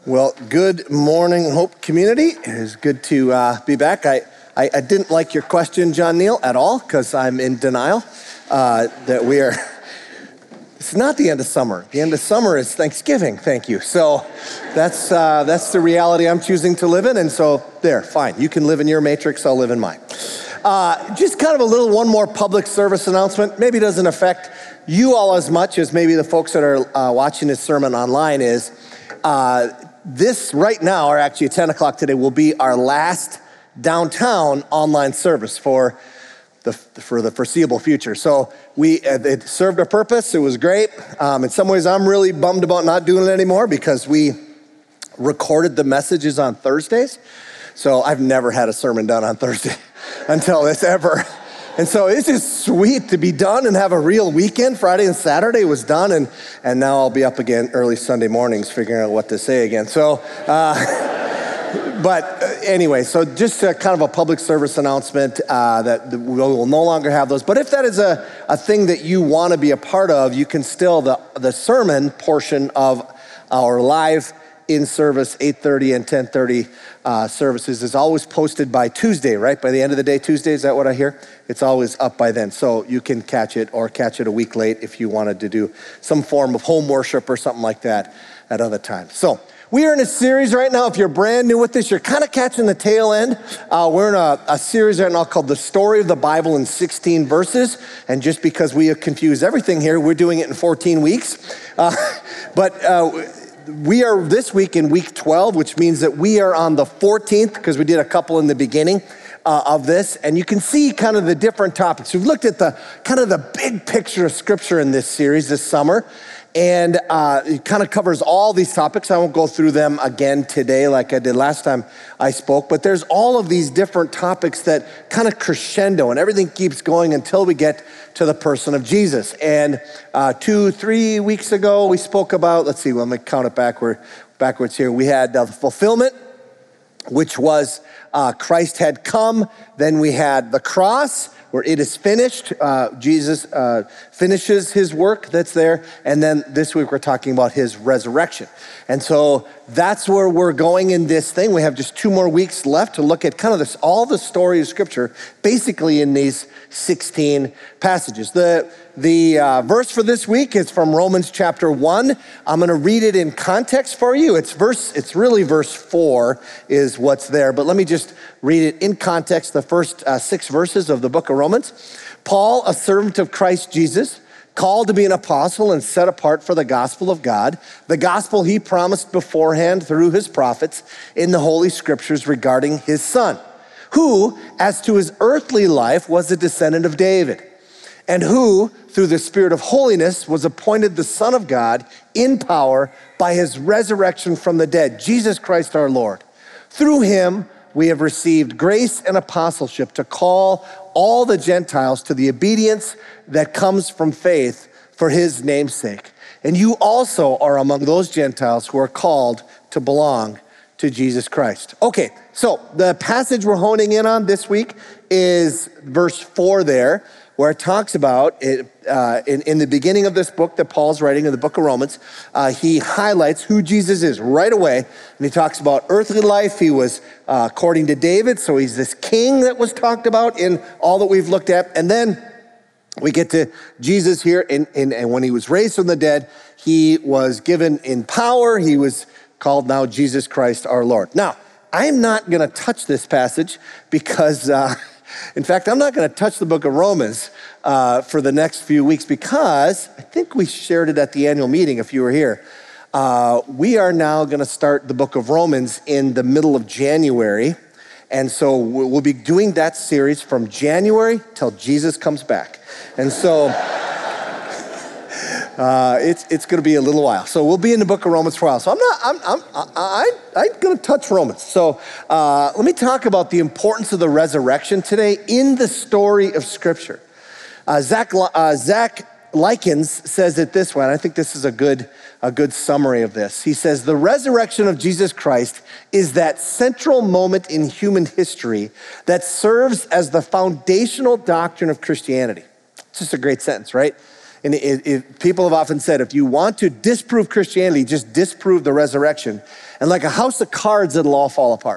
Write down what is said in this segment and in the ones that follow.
Well, good morning, Hope community. It is good to be back. I didn't like your question, John Neal, at all, because I'm in denial that we are. It's not the end of summer. The end of summer is Thanksgiving. Thank you. So that's the reality I'm choosing to live in, and so there, fine. You can live in your matrix. I'll live in mine. Just kind of one more public service announcement. Maybe it doesn't affect you all as much as maybe the folks that are watching this sermon online is. This right now, or actually at 10 o'clock today, will be our last downtown online service for the foreseeable future. So it served a purpose. It was great. In some ways, I'm really bummed about not doing it anymore because we recorded the messages on Thursdays. So I've never had a sermon done on Thursday until this ever. And so it's just sweet to be done and have a real weekend. Friday and Saturday was done, and now I'll be up again early Sunday mornings figuring out what to say again. So, but anyway, so just kind of a public service announcement that we will no longer have those. But if that is a thing that you want to be a part of, you can still, the sermon portion of our live in-service 8:30 and 10:30 services is always posted by Tuesday, right? By the end of the day, Tuesday, is that what I hear? It's always up by then. So you can catch it or catch it a week late if you wanted to do some form of home worship or something like that at other times. So we are in a series right now. If you're brand new with this, you're kind of catching the tail end. We're in a series right now called The Story of the Bible in 16 Verses. And just because we have confused everything here, we're doing it in 14 weeks. We are this week in week 12, which means that we are on the 14th because we did a couple in the beginning of this. And you can see kind of the different topics. We've looked at the kind of the big picture of scripture in this series this summer. And it kind of covers all these topics. I won't go through them again today like I did last time I spoke, but there's all of these different topics that kind of crescendo and everything keeps going until we get to the person of Jesus. And 2-3 weeks ago, we spoke about, let's see, let me count it backwards here. We had the fulfillment, which was Christ had come. Then we had the cross, where it is finished. Jesus finishes his work that's there. And then this week we're talking about his resurrection. And so that's where we're going in this thing. We have just 2 more weeks left to look at kind of all the story of scripture, basically in these 16 passages. The verse for this week is from Romans chapter 1. I'm gonna read it in context for you. It's really verse 4 is what's there, but let me just read it in context, the first 6 verses of the book of Romans. Paul, a servant of Christ Jesus, called to be an apostle and set apart for the gospel of God, the gospel he promised beforehand through his prophets in the Holy Scriptures regarding his son, who, as to his earthly life, was a descendant of David, and who, through the Spirit of holiness, was appointed the Son of God in power by his resurrection from the dead, Jesus Christ our Lord. Through him, we have received grace and apostleship to call all the Gentiles to the obedience that comes from faith for his name's sake. And you also are among those Gentiles who are called to belong to Jesus Christ. Okay, so the passage we're honing in on this week is verse 4 there, where it talks about, in the beginning of this book that Paul's writing in the book of Romans, he highlights who Jesus is right away. And he talks about earthly life. He was according to David, so he's this king that was talked about in all that we've looked at. And then we get to Jesus here, and when he was raised from the dead, he was given in power. He was called now Jesus Christ our Lord. Now, I'm not gonna touch this passage because, in fact, I'm not going to touch the book of Romans for the next few weeks because I think we shared it at the annual meeting if you were here. We are now going to start the book of Romans in the middle of January. And so we'll be doing that series from January till Jesus comes back. And so it's going to be a little while. So we'll be in the book of Romans for a while. So I'm going to touch Romans. So let me talk about the importance of the resurrection today in the story of Scripture. Zach Likens says it this way, and I think this is a good summary of this. He says, the resurrection of Jesus Christ is that central moment in human history that serves as the foundational doctrine of Christianity. It's just a great sentence, right? And people have often said, if you want to disprove Christianity, just disprove the resurrection. And like a house of cards, it'll all fall apart.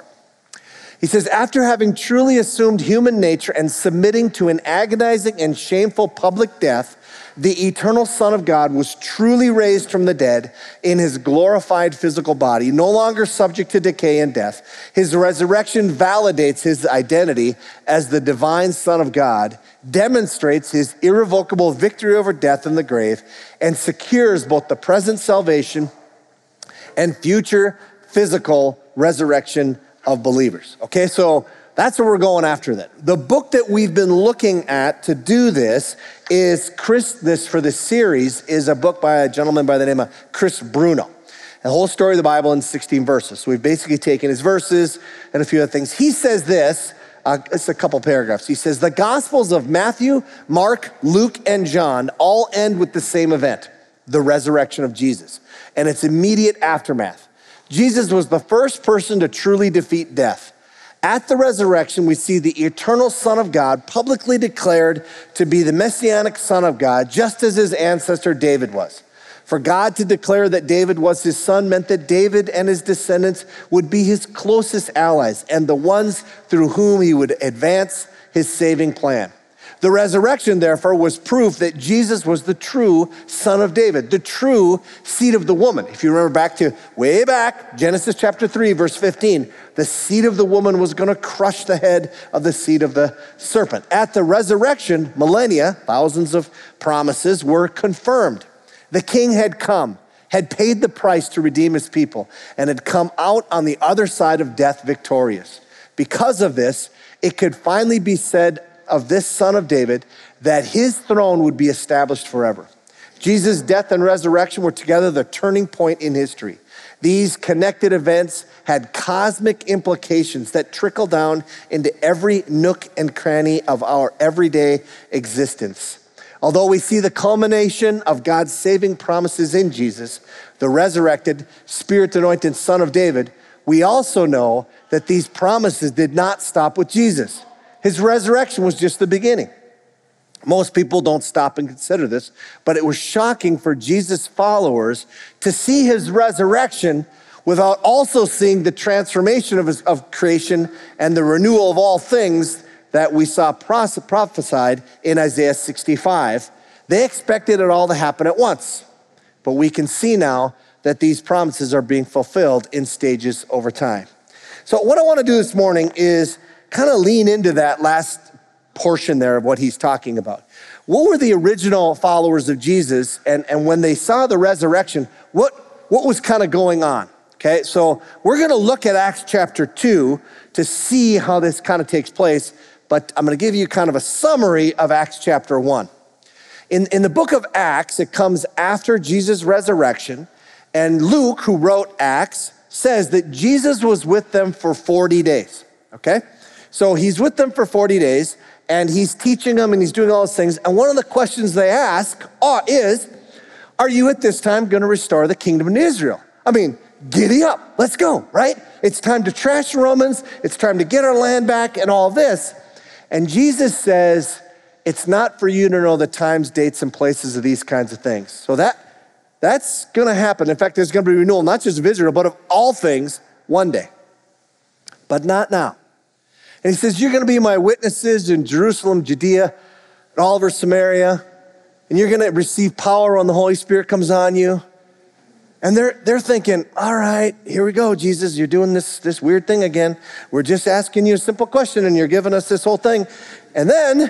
He says, after having truly assumed human nature and submitting to an agonizing and shameful public death, the eternal Son of God was truly raised from the dead in his glorified physical body, no longer subject to decay and death. His resurrection validates his identity as the divine Son of God, demonstrates his irrevocable victory over death and the grave, and secures both the present salvation and future physical resurrection of believers. Okay, so that's where we're going after that. The book that we've been looking at to do this is for this series is a book by a gentleman by the name of Chris Bruno. The whole story of the Bible in 16 verses. So we've basically taken his verses and a few other things. He says this, it's a couple paragraphs. He says, the Gospels of Matthew, Mark, Luke, and John all end with the same event, the resurrection of Jesus, and its immediate aftermath. Jesus was the first person to truly defeat death. At the resurrection, we see the eternal Son of God publicly declared to be the messianic Son of God, just as his ancestor David was. For God to declare that David was his son meant that David and his descendants would be his closest allies and the ones through whom he would advance his saving plan. The resurrection, therefore, was proof that Jesus was the true Son of David, the true seed of the woman. If you remember way back, Genesis chapter 3, verse 15, the seed of the woman was going to crush the head of the seed of the serpent. At the resurrection, millennia, thousands of promises were confirmed. The king had come, had paid the price to redeem his people, and had come out on the other side of death victorious. Because of this, it could finally be said of this Son of David that his throne would be established forever. Jesus' death and resurrection were together the turning point in history. These connected events had cosmic implications that trickle down into every nook and cranny of our everyday existence. Although we see the culmination of God's saving promises in Jesus, the resurrected, Spirit-anointed Son of David, we also know that these promises did not stop with Jesus. His resurrection was just the beginning. Most people don't stop and consider this, but it was shocking for Jesus' followers to see his resurrection without also seeing the transformation of creation and the renewal of all things that we saw prophesied in Isaiah 65. They expected it all to happen at once, but we can see now that these promises are being fulfilled in stages over time. So what I want to do this morning is kind of lean into that last portion there of what he's talking about. What were the original followers of Jesus, and when they saw the resurrection, what was kind of going on? Okay, so we're going to look at Acts chapter 2 to see how this kind of takes place, but I'm going to give you kind of a summary of Acts chapter 1. In the book of Acts, it comes after Jesus' resurrection, and Luke, who wrote Acts, says that Jesus was with them for 40 days, okay? So he's with them for 40 days, and he's teaching them, and he's doing all those things. And one of the questions they ask is, are you at this time going to restore the kingdom in Israel? I mean, giddy up, let's go, right? It's time to trash the Romans. It's time to get our land back and all this. And Jesus says, it's not for you to know the times, dates, and places of these kinds of things. So that's going to happen. In fact, there's going to be renewal, not just of Israel, but of all things one day, but not now. And he says, you're going to be my witnesses in Jerusalem, Judea, and all over Samaria, and you're going to receive power when the Holy Spirit comes on you. And they're thinking, all right, here we go, Jesus, you're doing this weird thing again. We're just asking you a simple question, and you're giving us this whole thing. And then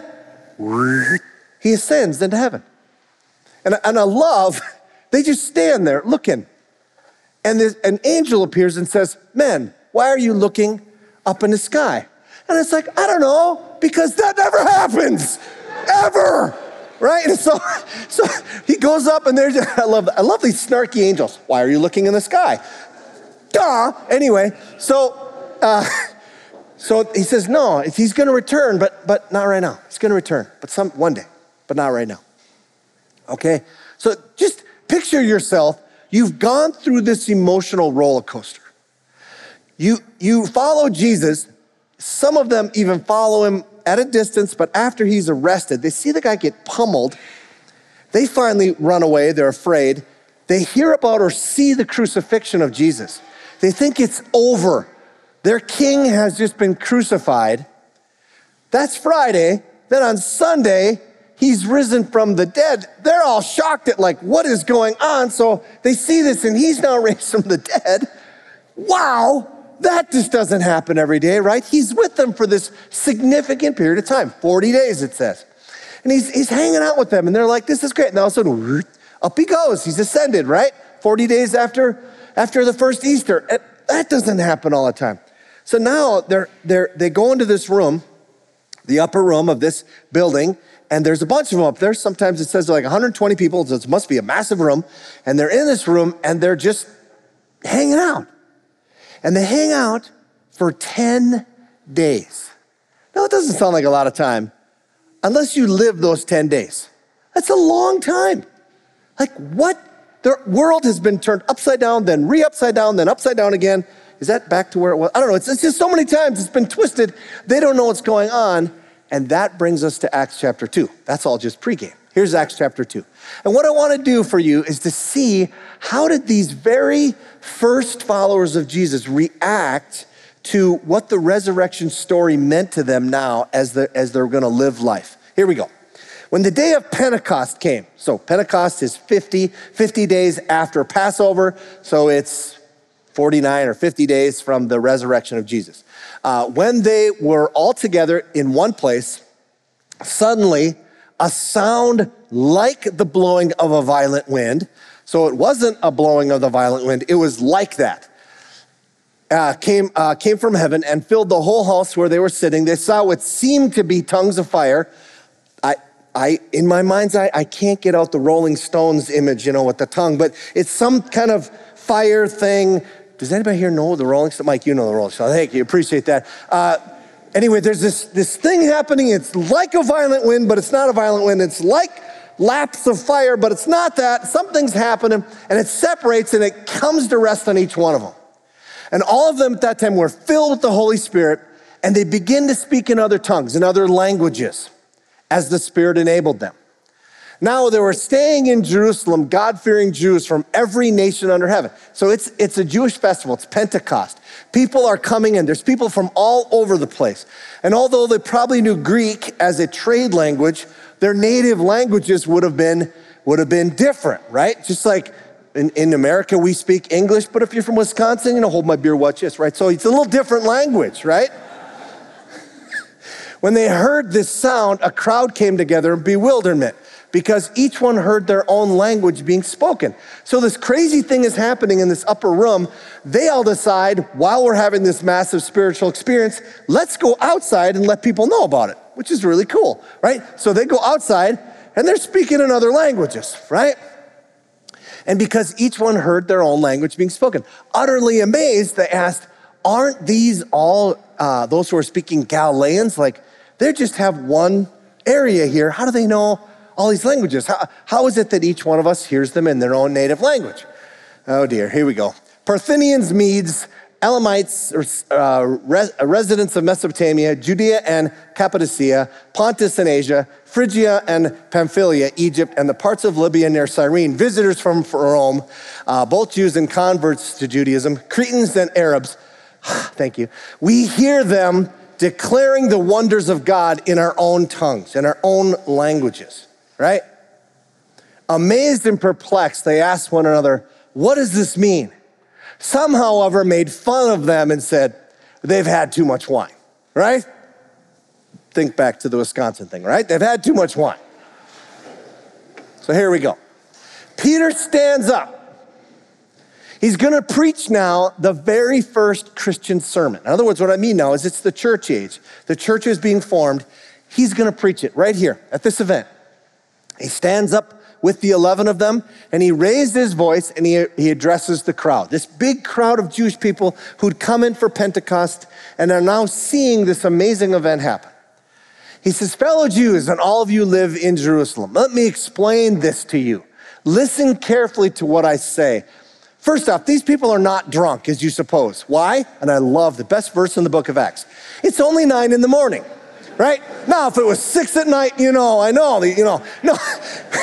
he ascends into heaven. And I love, they just stand there looking. And an angel appears and says, men, why are you looking up in the sky? And it's like, I don't know, because that never happens, ever, right? And so he goes up and I love these snarky angels. Why are you looking in the sky? Duh. Anyway, so he says, no, he's going to return, but not right now. He's going to return, but one day, but not right now. Okay? So just picture yourself. You've gone through this emotional roller coaster. You follow Jesus. Some of them even follow him at a distance, but after he's arrested, they see the guy get pummeled. They finally run away. They're afraid. They hear about or see the crucifixion of Jesus. They think it's over. Their king has just been crucified. That's Friday. Then on Sunday, he's risen from the dead. They're all shocked at like, what is going on? So they see this and he's now raised from the dead. Wow, that just doesn't happen every day, right? He's with them for this significant period of time, 40 days it says. And he's hanging out with them and they're like, this is great. And all of a sudden, up he goes. He's ascended, right? 40 days after the first Easter. And that doesn't happen all the time. So now they go into this room, the upper room of this building, and there's a bunch of them up there. Sometimes it says like 120 people, so it must be a massive room. And they're in this room and they're just hanging out. And they hang out for 10 days. Now, it doesn't sound like a lot of time unless you live those 10 days. That's a long time. Like what? The world has been turned upside down, then re-upside down, then upside down again. Is that back to where it was? I don't know. It's just so many times it's been twisted. They don't know what's going on. And that brings us to Acts chapter 2. That's all just pregame. Here's Acts chapter 2. And what I want to do for you is to see how did these very first followers of Jesus react to what the resurrection story meant to them now as they're going to live life. Here we go. When the day of Pentecost came, so Pentecost is 50 days after Passover, so it's 49 or 50 days from the resurrection of Jesus. When they were all together in one place, suddenly a sound like the blowing of a violent wind, so it wasn't a blowing of the violent wind, it was like that, came from heaven and filled the whole house where they were sitting. They saw what seemed to be tongues of fire. In my mind's eye, I can't get out the Rolling Stones image, with the tongue, but it's some kind of fire thing. Does anybody here know the Rolling Stones? Mike, you know the Rolling Stones. Thank you, appreciate that. Anyway, there's this thing happening. It's like a violent wind, but it's not a violent wind. It's like laps of fire, but it's not that. Something's happening, and it separates, and it comes to rest on each one of them. And all of them at that time were filled with the Holy Spirit, and they begin to speak in other tongues, in other languages, as the Spirit enabled them. Now they were staying in Jerusalem, God-fearing Jews from every nation under heaven. So it's a Jewish festival, it's Pentecost. People are coming in, there's people from all over the place. And although they probably knew Greek as a trade language, their native languages would have been different, right? Just like in America, we speak English, but if you're from Wisconsin, hold my beer, watch this, right? So it's a little different language, right? When they heard this sound, a crowd came together in bewilderment because each one heard their own language being spoken. So this crazy thing is happening in this upper room. They all decide, while we're having this massive spiritual experience, let's go outside and let people know about it, which is really cool, right? So they go outside and they're speaking in other languages, right? And because each one heard their own language being spoken, utterly amazed, they asked, aren't these all those who are speaking Galileans? Like, they just have one area here. How do they know all these languages? How is it that each one of us hears them in their own native language? Oh dear, here we go. Parthians, Medes, Elamites, residents of Mesopotamia, Judea and Cappadocia, Pontus and Asia, Phrygia and Pamphylia, Egypt, and the parts of Libya near Cyrene, visitors from Rome, both Jews and converts to Judaism, Cretans and Arabs. Thank you. We hear them declaring the wonders of God in our own tongues, in our own languages, right? Amazed and perplexed, they asked one another, what does this mean? Some, however, made fun of them and said, they've had too much wine, right? Think back to the Wisconsin thing, right? They've had too much wine. So here we go. Peter stands up. He's going to preach now the very first Christian sermon. In other words, what I mean now is it's the church age. The church is being formed. He's going to preach it right here at this event. He stands up with the 11 of them, and he raised his voice, and he addresses the crowd. This big crowd of Jewish people who'd come in for Pentecost and are now seeing this amazing event happen. He says, fellow Jews, and all of you live in Jerusalem, let me explain this to you. Listen carefully to what I say. First off, these people are not drunk, as you suppose. Why? And I love the best verse in the book of Acts. It's only 9 a.m, right? Now, if it was 6 p.m, no, it's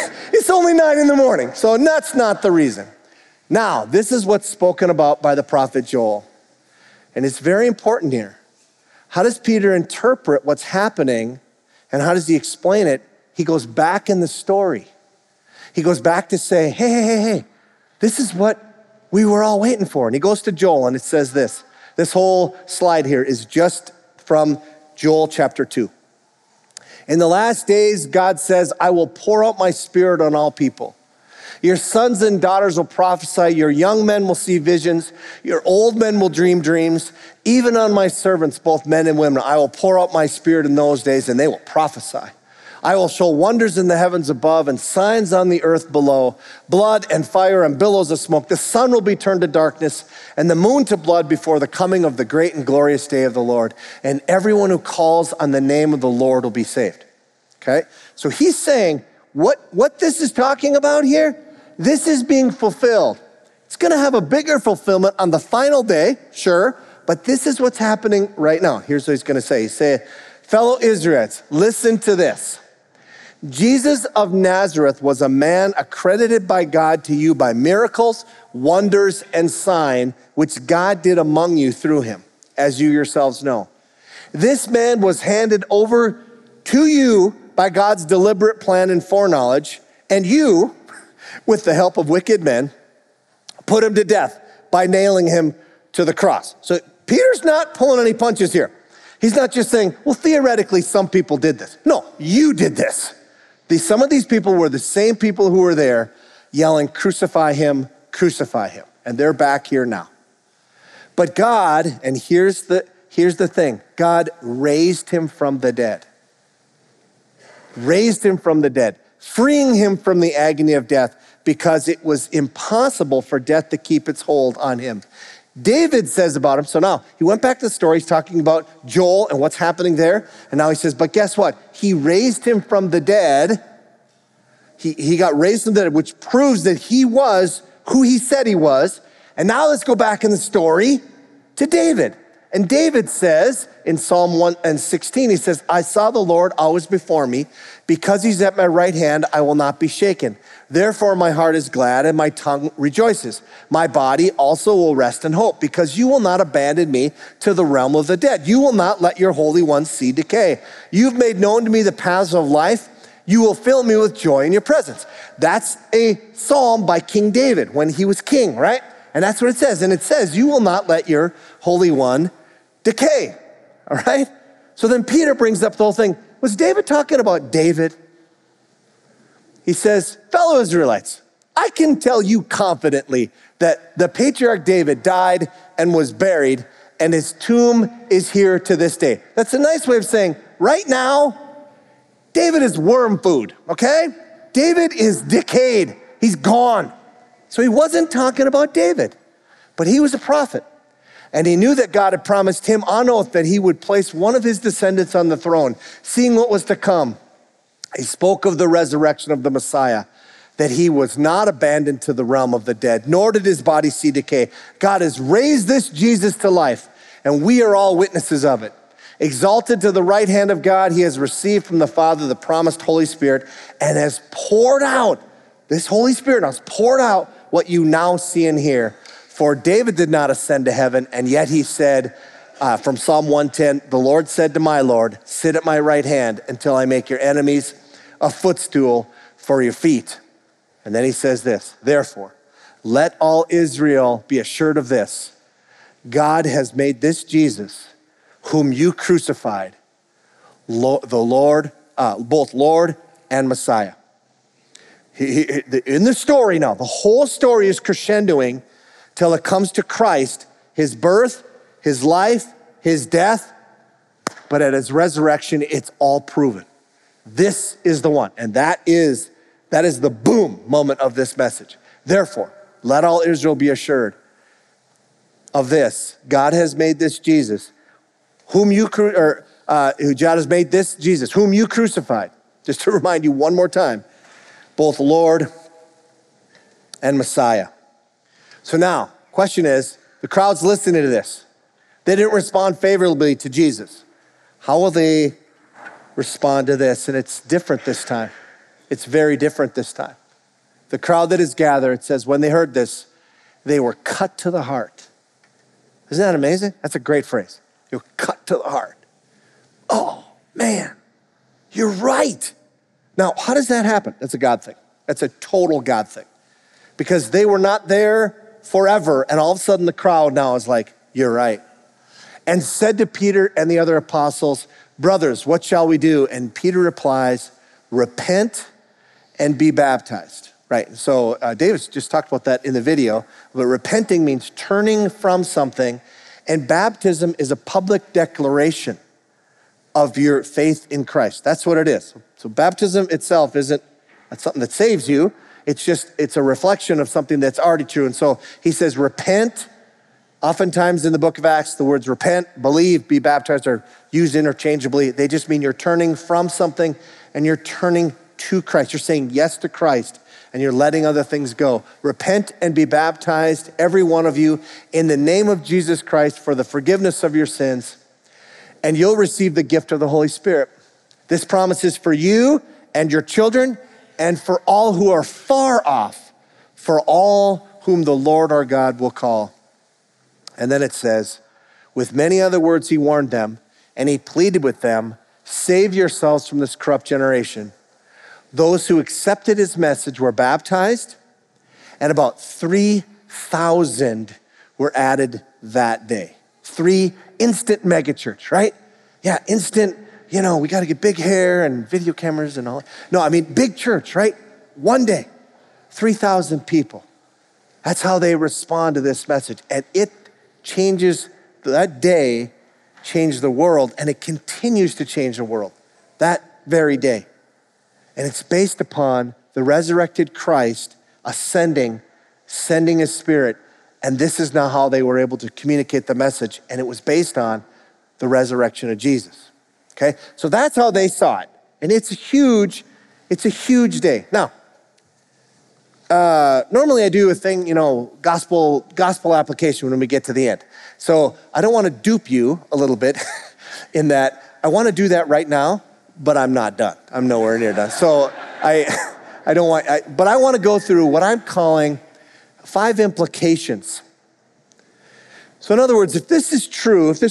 It's only 9 in the morning, so that's not the reason. Now, this is what's spoken about by the prophet Joel. And it's very important here. How does Peter interpret what's happening and how does he explain it? He goes back in the story. He goes back to say, hey, this is what we were all waiting for. And he goes to Joel and it says this. This whole slide here is just from Joel chapter 2. In the last days, God says, I will pour out my spirit on all people. Your sons and daughters will prophesy. Your young men will see visions. Your old men will dream dreams. Even on my servants, both men and women, I will pour out my spirit in those days and they will prophesy. I will show wonders in the heavens above and signs on the earth below, blood and fire and billows of smoke. The sun will be turned to darkness and the moon to blood before the coming of the great and glorious day of the Lord. And everyone who calls on the name of the Lord will be saved. Okay? So he's saying what this is talking about here, this is being fulfilled. It's going to have a bigger fulfillment on the final day, sure, but this is what's happening right now. Here's what he's going to say. He's saying, fellow Israelites, listen to this. Jesus of Nazareth was a man accredited by God to you by miracles, wonders, and signs, which God did among you through him, as you yourselves know. This man was handed over to you by God's deliberate plan and foreknowledge, and you, with the help of wicked men, put him to death by nailing him to the cross. So Peter's not pulling any punches here. He's not just saying, well, theoretically, some people did this. No, you did this. Some of these people were the same people who were there yelling, crucify him, crucify him. And they're back here now. But God, and here's the thing, God raised him from the dead. Raised him from the dead, freeing him from the agony of death because it was impossible for death to keep its hold on him. David says about him, so now he went back to the story, he's talking about Joel and what's happening there. And now he says, but guess what? He raised him from the dead. He got raised from the dead, which proves that he was who he said he was. And now let's go back in the story to David. And David says in Psalm 116, he says, I saw the Lord always before me. Because he's at my right hand, I will not be shaken. Therefore, my heart is glad and my tongue rejoices. My body also will rest in hope because you will not abandon me to the realm of the dead. You will not let your Holy One see decay. You've made known to me the paths of life. You will fill me with joy in your presence. That's a psalm by King David when he was king, right? And that's what it says. And it says, you will not let your Holy One decay, all right? So then Peter brings up the whole thing. Was David talking about David? He says, fellow Israelites, I can tell you confidently that the patriarch David died and was buried and his tomb is here to this day. That's a nice way of saying, right now, David is worm food, okay? David is decayed. He's gone. So he wasn't talking about David, but he was a prophet. And he knew that God had promised him on oath that he would place one of his descendants on the throne, seeing what was to come. He spoke of the resurrection of the Messiah, that he was not abandoned to the realm of the dead, nor did his body see decay. God has raised this Jesus to life, and we are all witnesses of it. Exalted to the right hand of God, he has received from the Father the promised Holy Spirit and has poured out, this Holy Spirit has poured out what you now see and hear. For David did not ascend to heaven, and yet he said, from Psalm 110, the Lord said to my Lord, sit at my right hand until I make your enemies a footstool for your feet. And then he says this, therefore, let all Israel be assured of this. God has made this Jesus, whom you crucified, the Lord, both Lord and Messiah. In the story now, the whole story is crescendoing till it comes to Christ, his birth, his life, his death, but at his resurrection, it's all proven. This is the one, and that is the boom moment of this message. Therefore, let all Israel be assured of this. God has made this Jesus, whom you crucified. Just to remind you one more time, both Lord and Messiah. So now, question is, the crowd's listening to this. They didn't respond favorably to Jesus. How will they respond to this? And it's different this time. It's very different this time. The crowd that is gathered, it says, when they heard this, they were cut to the heart. Isn't that amazing? That's a great phrase. They were cut to the heart. Oh, man, you're right. Now, how does that happen? That's a God thing. That's a total God thing. Because they were not there forever, and all of a sudden the crowd now is like, you're right. And said to Peter and the other apostles, brothers, what shall we do? And Peter replies, repent and be baptized. Right, so Davis just talked about that in the video, but repenting means turning from something, and baptism is a public declaration of your faith in Christ. That's what it is. So baptism itself isn't something that saves you. It's a reflection of something that's already true. And so he says, repent. Oftentimes in the book of Acts, the words repent, believe, be baptized are used interchangeably. They just mean you're turning from something and you're turning to Christ. You're saying yes to Christ and you're letting other things go. Repent and be baptized, every one of you, in the name of Jesus Christ for the forgiveness of your sins, and you'll receive the gift of the Holy Spirit. This promise is for you and your children and for all who are far off, for all whom the Lord our God will call. And then it says, with many other words he warned them, and he pleaded with them, save yourselves from this corrupt generation. Those who accepted his message were baptized, and about 3,000 were added that day. 3 instant megachurch, right? Yeah, instant, we got to get big hair and video cameras and all. No, I mean, big church, right? One day, 3,000 people. That's how they respond to this message. And that day changed the world, and it continues to change the world that very day. And it's based upon the resurrected Christ ascending, sending his Spirit. And this is now how they were able to communicate the message. And it was based on the resurrection of Jesus. Okay? So that's how they saw it. And it's a huge day. Now, normally I do a thing, gospel application when we get to the end. So I don't want to dupe you a little bit in that I want to do that right now, but I'm not done. I'm nowhere near done. So but I want to go through what I'm calling 5 implications. So in other words, if this is true of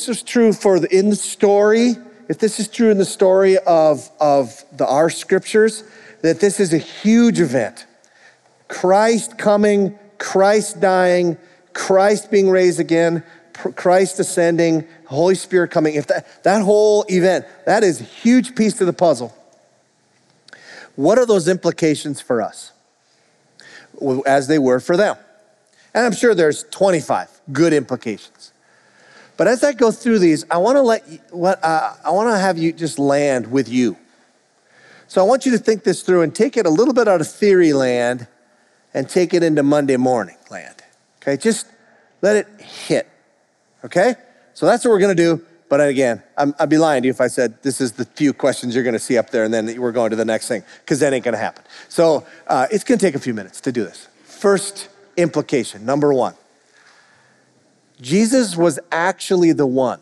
our scriptures, that this is a huge event. Christ coming, Christ dying, Christ being raised again, Christ ascending, Holy Spirit coming. If that whole event, that is a huge piece to the puzzle. What are those implications for us? As they were for them. And I'm sure there's 25 good implications. But as I go through these, I want to have you just land with you. So I want you to think this through and take it a little bit out of theory land and take it into Monday morning land. Okay, just let it hit. Okay? So that's what we're going to do. But again, I'd be lying to you if I said this is the few questions you're going to see up there and then we're going to the next thing, because that ain't going to happen. So it's going to take a few minutes to do this. First implication, number 1. Jesus was actually the one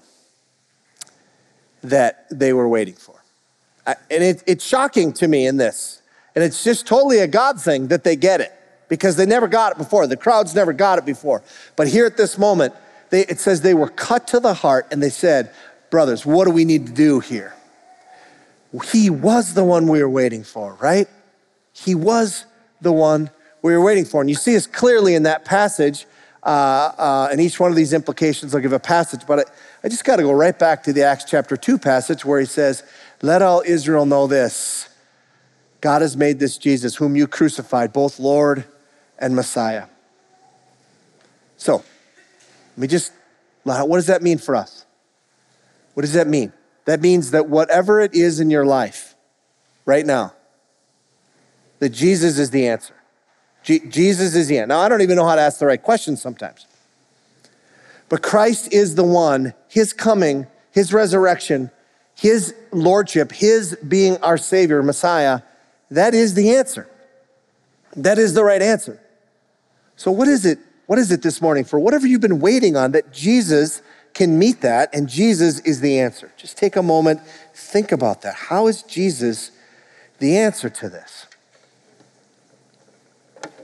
that they were waiting for. And it's shocking to me in this. And it's just totally a God thing that they get it, because they never got it before. The crowds never got it before. But here at this moment, it says they were cut to the heart and they said, brothers, what do we need to do here? He was the one we were waiting for, right? He was the one we were waiting for. And you see us clearly in that passage, and each one of these implications I'll give a passage, but I just got to go right back to the Acts chapter 2 passage where he says, let all Israel know this, God has made this Jesus, whom you crucified, both Lord and Messiah. So, what does that mean for us? What does that mean? That means that whatever it is in your life right now, that Jesus is the answer. Jesus is the answer. Now, I don't even know how to ask the right questions sometimes. But Christ is the one, his coming, his resurrection, his lordship, his being our Savior, Messiah, that is the answer. That is the right answer. So what is it? What is it this morning for whatever you've been waiting on, that Jesus can meet that and Jesus is the answer? Just take a moment, think about that. How is Jesus the answer to this?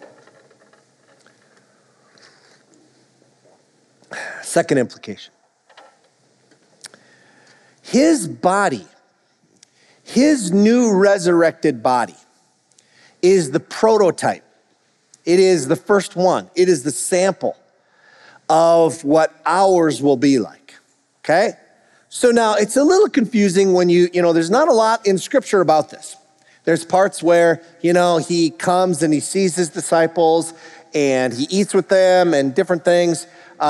Second implication. His body, his new resurrected body, is the prototype. It is the first one. It is the sample of what ours will be like, okay? So now it's a little confusing when there's not a lot in Scripture about this. There's parts where, he comes and he sees his disciples and he eats with them and different things.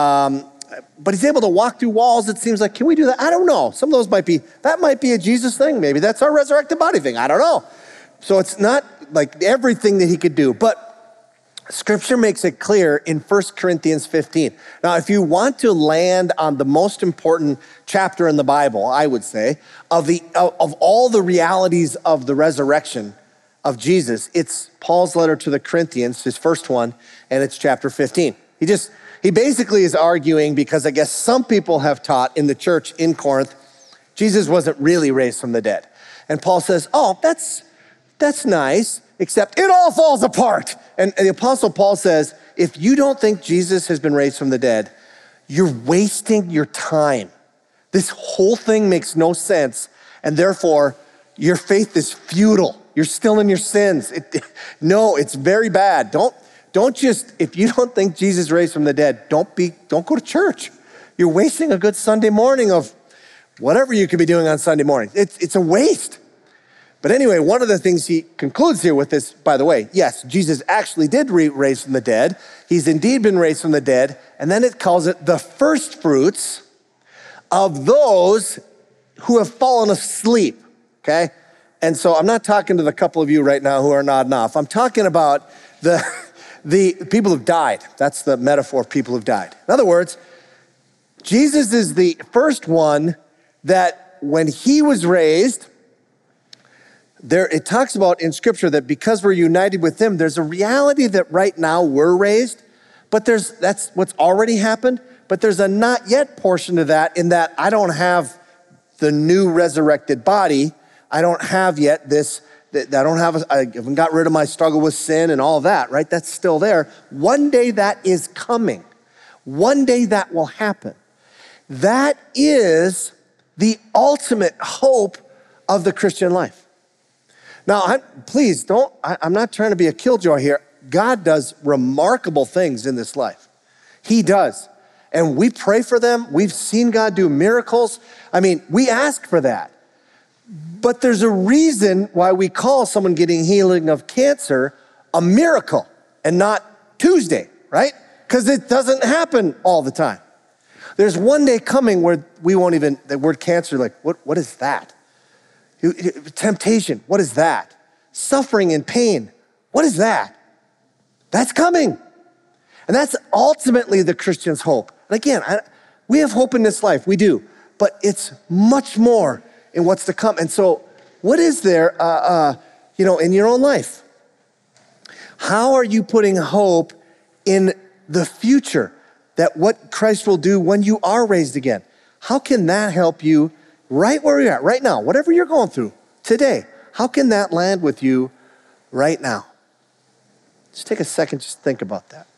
But he's able to walk through walls, it seems like. Can we do that? I don't know. Some of those might be a Jesus thing. Maybe that's our resurrected body thing. I don't know. So it's not like everything that he could do. But Scripture makes it clear in 1 Corinthians 15. Now, if you want to land on the most important chapter in the Bible, I would say, of all the realities of the resurrection of Jesus, it's Paul's letter to the Corinthians, his first one, and it's chapter 15. He basically is arguing, because I guess some people have taught in the church in Corinth, Jesus wasn't really raised from the dead. And Paul says, oh, that's nice, except it all falls apart. And the Apostle Paul says, if you don't think Jesus has been raised from the dead, you're wasting your time. This whole thing makes no sense, and therefore your faith is futile. You're still in your sins. No, it's very bad. Don't just, if you don't think Jesus raised from the dead, don't go to church. You're wasting a good Sunday morning of whatever you could be doing on Sunday morning. It's a waste. But anyway, one of the things he concludes here with this, by the way, yes, Jesus actually did raise from the dead. He's indeed been raised from the dead. And then it calls it the first fruits of those who have fallen asleep, okay? And so I'm not talking to the couple of you right now who are nodding off. I'm talking about the people who've died. That's the metaphor of people who've died. In other words, Jesus is the first one that when he was raised, it talks about in Scripture that because we're united with him, there's a reality that right now we're raised, but that's what's already happened, but there's a not yet portion of that in that I don't have the new resurrected body. I don't have yet this, I haven't got rid of my struggle with sin and all of that, right? That's still there. One day that is coming. One day that will happen. That is the ultimate hope of the Christian life. Now, please don't, I'm not trying to be a killjoy here. God does remarkable things in this life. He does. And we pray for them. We've seen God do miracles. I mean, we ask for that. But there's a reason why we call someone getting healing of cancer a miracle and not Tuesday, right? Because it doesn't happen all the time. There's one day coming where we won't even, the word cancer, like, what is that? Temptation, what is that? Suffering and pain, what is that? That's coming. And that's ultimately the Christian's hope. And again, we have hope in this life, we do, but it's much more in what's to come. And so what is there, in your own life? How are you putting hope in the future that what Christ will do when you are raised again? How can that help you right where you're at, right now, whatever you're going through today? How can that land with you right now? Just take a second, just think about that.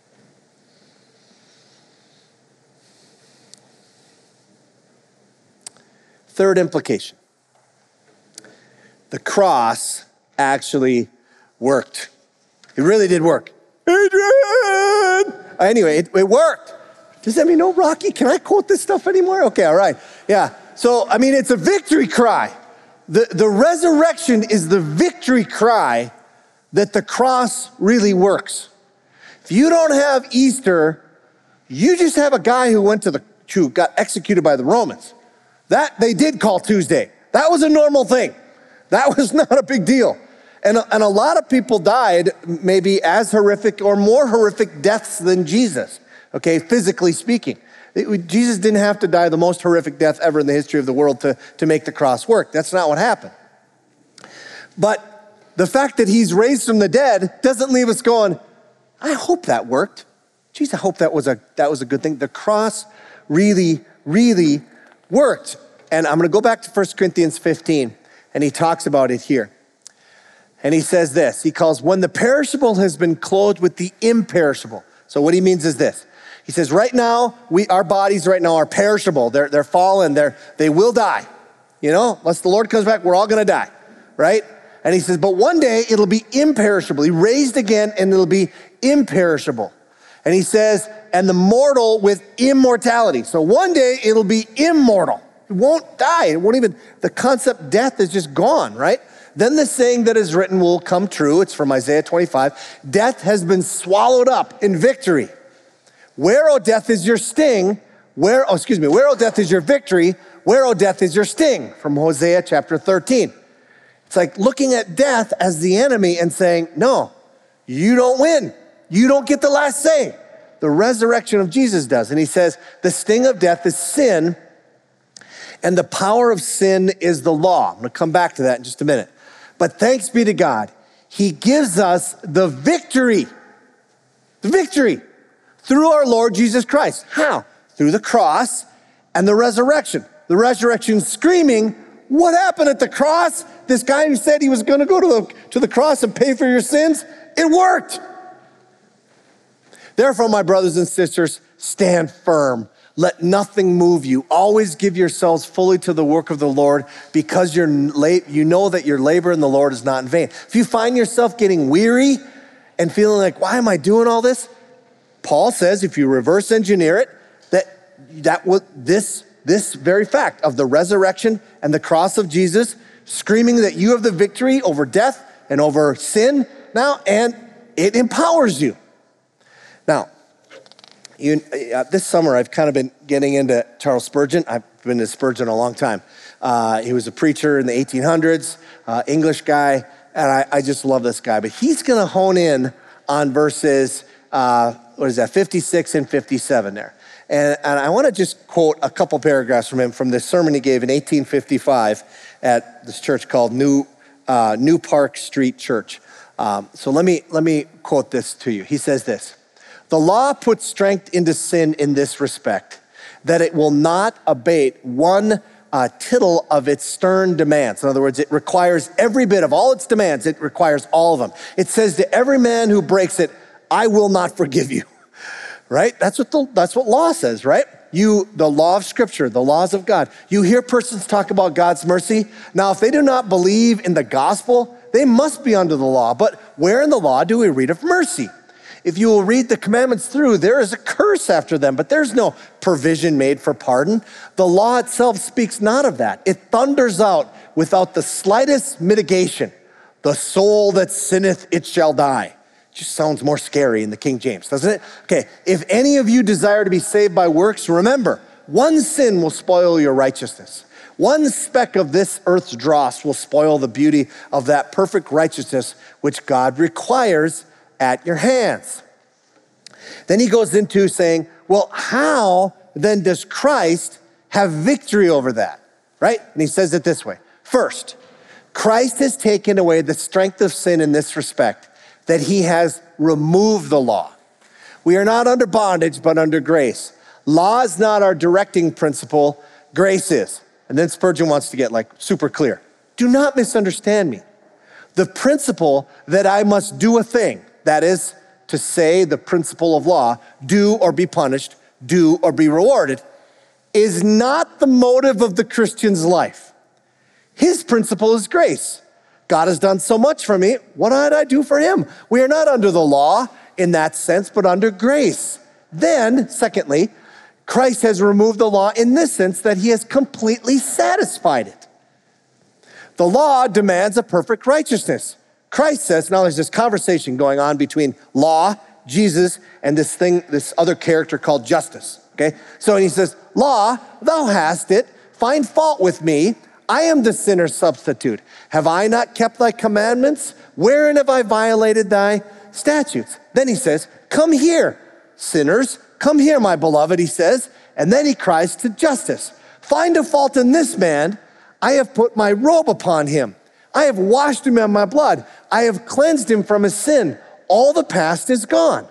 Third implication. The cross actually worked. It really did work. Adrian! Anyway, it worked. Does that mean, no, Rocky, can I quote this stuff anymore? Okay, all right. Yeah. So, I mean, it's a victory cry. The resurrection is the victory cry that the cross really works. If you don't have Easter, you just have a guy who got executed by the Romans. That they did call Tuesday. That was a normal thing. That was not a big deal. And a lot of people died maybe as horrific or more horrific deaths than Jesus, okay, physically speaking. Jesus didn't have to die the most horrific death ever in the history of the world to make the cross work. That's not what happened. But the fact that he's raised from the dead doesn't leave us going, I hope that worked. Geez, I hope that was a good thing. The cross really, really worked. And I'm going to go back to 1 Corinthians 15, and he talks about it here. And he says this, he calls, when the perishable has been clothed with the imperishable. So what he means is this. He says, right now, our bodies right now are perishable. They're fallen, they will die. Unless the Lord comes back, we're all gonna die, right? And he says, but one day it'll be imperishable. He raised again and it'll be imperishable. And he says, and the mortal with immortality. So one day it'll be immortal. It won't die. The concept death is just gone, right? Then the saying that is written will come true. It's from Isaiah 25. Death has been swallowed up in victory. Where, O death, is your sting? Where, O death, is your victory? Where, O death, is your sting? From Hosea chapter 13. It's like looking at death as the enemy and saying, no, you don't win. You don't get the last say. The resurrection of Jesus does. And he says, the sting of death is sin, and the power of sin is the law. I'm gonna come back to that in just a minute. But thanks be to God, he gives us the victory through our Lord Jesus Christ. How? Through the cross and the resurrection. The resurrection screaming, what happened at the cross? This guy who said he was gonna go to the cross and pay for your sins, it worked. Therefore, my brothers and sisters, stand firm. Let nothing move you. Always give yourselves fully to the work of the Lord, because you know that your labor in the Lord is not in vain. If you find yourself getting weary and feeling like, why am I doing all this? Paul says, if you reverse engineer it, this very fact of the resurrection and the cross of Jesus, screaming that you have the victory over death and over sin now, and it empowers you. Now, this summer, I've kind of been getting into Charles Spurgeon. I've been to Spurgeon a long time. He was a preacher in the 1800s, English guy, and I just love this guy. But he's gonna hone in on verses, 56 and 57 there. And I wanna just quote a couple paragraphs from him from this sermon he gave in 1855 at this church called New Park Street Church. So let me quote this to you. He says this: the law puts strength into sin in this respect, that it will not abate one tittle of its stern demands. In other words, it requires every bit of all its demands. It requires all of them. It says to every man who breaks it, I will not forgive you, right? That's what law says, right? The law of Scripture, the laws of God. You hear persons talk about God's mercy. Now, if they do not believe in the gospel, they must be under the law. But where in the law do we read of mercy? If you will read the commandments through, there is a curse after them, but there's no provision made for pardon. The law itself speaks not of that. It thunders out without the slightest mitigation. The soul that sinneth, it shall die. Just sounds more scary in the King James, doesn't it? Okay, if any of you desire to be saved by works, remember, one sin will spoil your righteousness. One speck of this earth's dross will spoil the beauty of that perfect righteousness which God requires at your hands. Then he goes into saying, well, how then does Christ have victory over that, right? And he says it this way. First, Christ has taken away the strength of sin in this respect, that he has removed the law. We are not under bondage, but under grace. Law is not our directing principle, grace is. And then Spurgeon wants to get super clear. Do not misunderstand me. The principle that I must do a thing, that is to say the principle of law, do or be punished, do or be rewarded, is not the motive of the Christian's life. His principle is grace. God has done so much for me, what did I do for him? We are not under the law in that sense, but under grace. Then, secondly, Christ has removed the law in this sense that he has completely satisfied it. The law demands a perfect righteousness. Christ says, now there's this conversation going on between law, Jesus, and this other character called justice, okay? So he says, law, thou hast it, find fault with me, I am the sinner's substitute. Have I not kept thy commandments? Wherein have I violated thy statutes? Then he says, come here, sinners, come here, my beloved, he says, and then he cries to justice. Find a fault in this man, I have put my robe upon him. I have washed him in my blood. I have cleansed him from his sin. All the past is gone.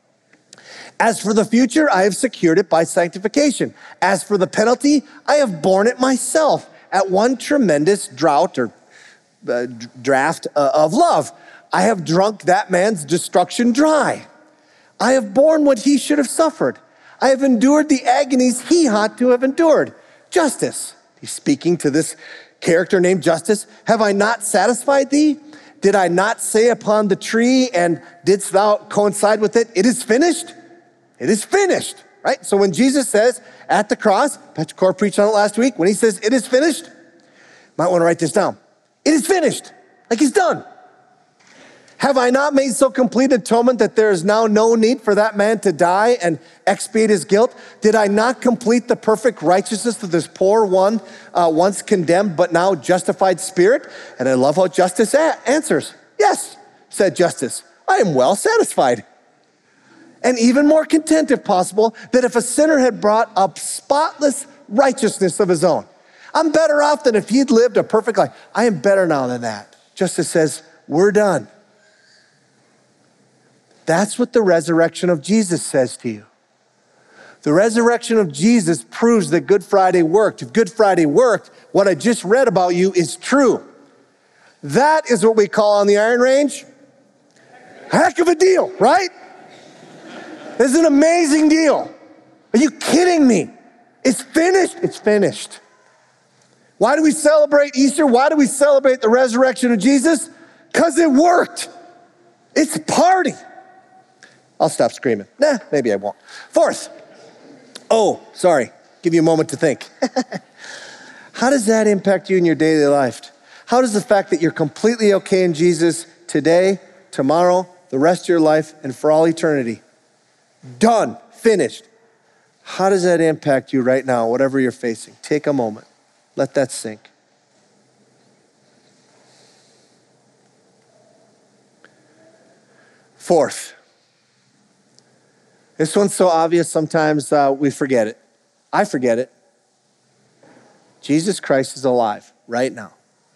As for the future, I have secured it by sanctification. As for the penalty, I have borne it myself at one tremendous draught or draft of love. I have drunk that man's destruction dry. I have borne what he should have suffered. I have endured the agonies he ought to have endured. Justice. He's speaking to this character named Justice. Have I not satisfied thee? Did I not say upon the tree, and didst thou coincide with it? It is finished. It is finished, right? So when Jesus says at the cross, Pastor Core preached on it last week, when he says it is finished, might want to write this down. It is finished, like he's done. Have I not made so complete atonement that there is now no need for that man to die and expiate his guilt? Did I not complete the perfect righteousness of this poor one, once condemned but now justified spirit? And I love how Justice answers. Yes, said Justice, I am well satisfied. And even more content, if possible, that if a sinner had brought up spotless righteousness of his own, I'm better off than if he'd lived a perfect life. I am better now than that. Justice says, we're done. That's what the resurrection of Jesus says to you. The resurrection of Jesus proves that Good Friday worked. If Good Friday worked, what I just read about you is true. That is what we call on the Iron Range. Heck of a deal, right? This is an amazing deal. Are you kidding me? It's finished. It's finished. Why do we celebrate Easter? Why do we celebrate the resurrection of Jesus? Because it worked. It's a party. I'll stop screaming. Nah, maybe I won't. Fourth. Give you a moment to think. How does that impact you in your daily life? How does the fact that you're completely okay in Jesus today, tomorrow, the rest of your life, and for all eternity, done, finished, how does that impact you right now, whatever you're facing? Take a moment. Let that sink. Fourth. This one's so obvious sometimes we forget it. I forget it. Jesus Christ is alive right now.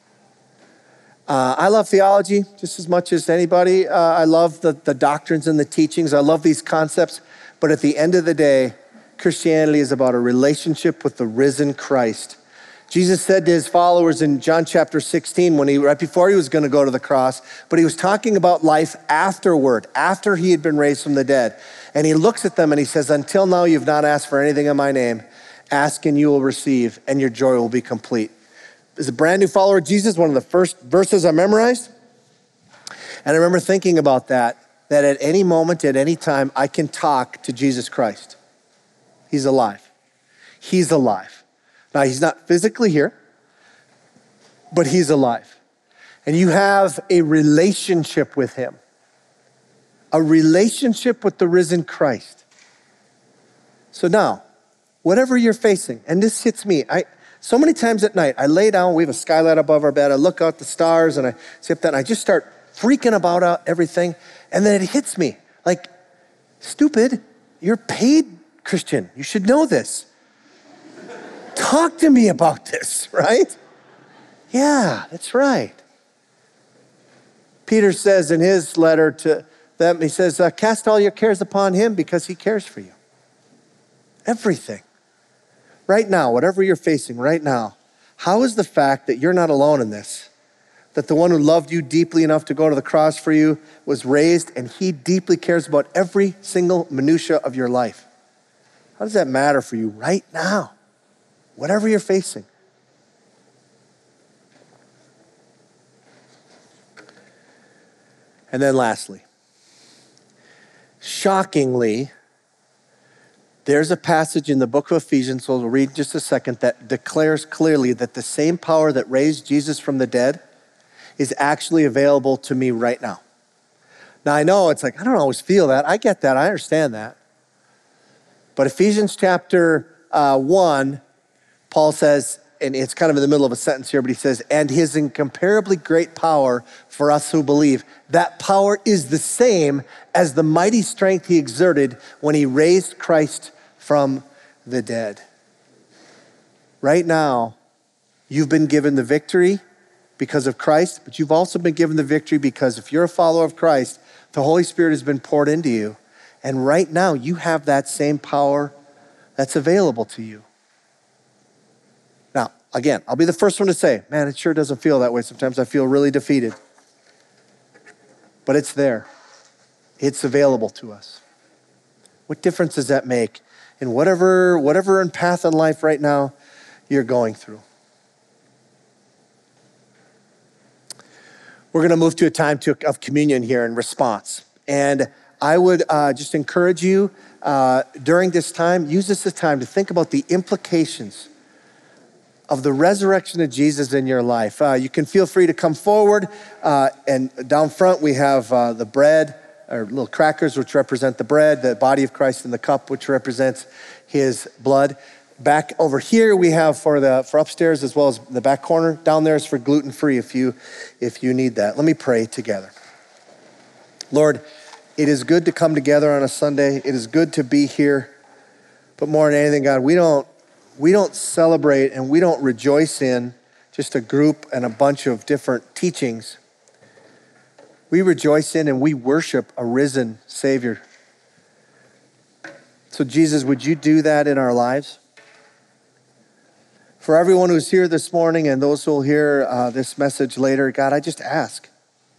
I love theology just as much as anybody. I love the doctrines and the teachings. I love these concepts. But at the end of the day, Christianity is about a relationship with the risen Christ. Jesus said to his followers in John chapter 16, right before he was going to go to the cross, but he was talking about life afterward, after he had been raised from the dead. And he looks at them and he says, until now you've not asked for anything in my name. Ask and you will receive, and your joy will be complete. As a brand new follower of Jesus, one of the first verses I memorized. And I remember thinking about that at any moment, at any time, I can talk to Jesus Christ. He's alive. He's alive. Now, he's not physically here, but he's alive. And you have a relationship with him. A relationship with the risen Christ. So now, whatever you're facing, and this hits me, so many times at night, I lay down, we have a skylight above our bed, I look out the stars and I see up that, and I just start freaking about everything, and then it hits me, like, stupid, you're a paid Christian, you should know this. Talk to me about this, right? Yeah, that's right. Peter says in his letter to them, he says, cast all your cares upon him because he cares for you. Everything. Right now, whatever you're facing right now, how is the fact that you're not alone in this? That the one who loved you deeply enough to go to the cross for you was raised, and he deeply cares about every single minutia of your life. How does that matter for you right now? Whatever you're facing. And then lastly, shockingly, there's a passage in the book of Ephesians, we'll read in just a second, that declares clearly that the same power that raised Jesus from the dead is actually available to me right now. Now I know it's like, I don't always feel that. I get that, I understand that. But Ephesians chapter 1, Paul says, and it's kind of in the middle of a sentence here, but he says, and his incomparably great power for us who believe. That power is the same as the mighty strength he exerted when he raised Christ from the dead. Right now, you've been given the victory because of Christ, but you've also been given the victory because if you're a follower of Christ, the Holy Spirit has been poured into you. And right now, you have that same power that's available to you. Now, again, I'll be the first one to say, man, it sure doesn't feel that way. Sometimes I feel really defeated. But it's there. It's available to us. What difference does that make in whatever in path in life right now you're going through. We're going to move to a time of communion here in response. And I would just encourage you during this time, use this as time to think about the implications of the resurrection of Jesus in your life. You can feel free to come forward, and down front we have the bread, or little crackers, which represent the bread, the body of Christ, and the cup, which represents his blood. Back over here we have for upstairs, as well as the back corner. Down there is for gluten-free if you need that. Let me pray together. Lord, it is good to come together on a Sunday. It is good to be here. But more than anything, God, we don't celebrate and we don't rejoice in just a group and a bunch of different teachings. We rejoice in and we worship a risen Savior. So Jesus, would you do that in our lives? For everyone who's here this morning and those who will hear this message later, God, I just ask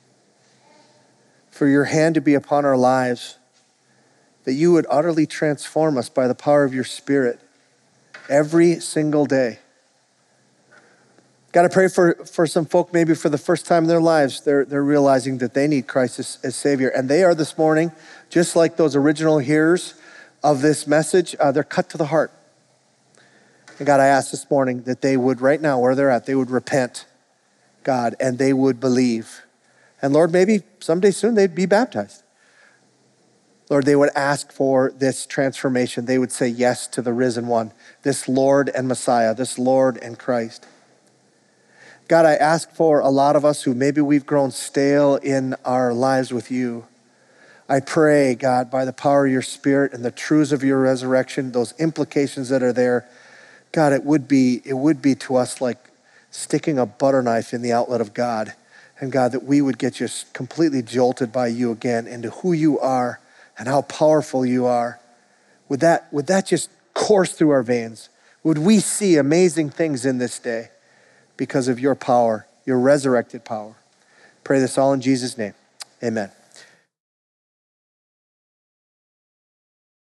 for your hand to be upon our lives, that you would utterly transform us by the power of your Spirit every single day. God, I pray for some folk, maybe for the first time in their lives, they're realizing that they need Christ as Savior. And they are this morning, just like those original hearers of this message, they're cut to the heart. And God, I ask this morning that they would, right now, where they're at, they would repent, God, and they would believe. And Lord, maybe someday soon they'd be baptized. Lord, they would ask for this transformation. They would say yes to the risen one, this Lord and Messiah, this Lord and Christ. God, I ask for a lot of us who maybe we've grown stale in our lives with you. I pray, God, by the power of your Spirit and the truths of your resurrection, those implications that are there, God, it would be to us like sticking a butter knife in the outlet of God. And God, that we would get just completely jolted by you again into who you are and how powerful you are. Would that just course through our veins? Would we see amazing things in this day because of your power, your resurrected power? Pray this all in Jesus' name. Amen.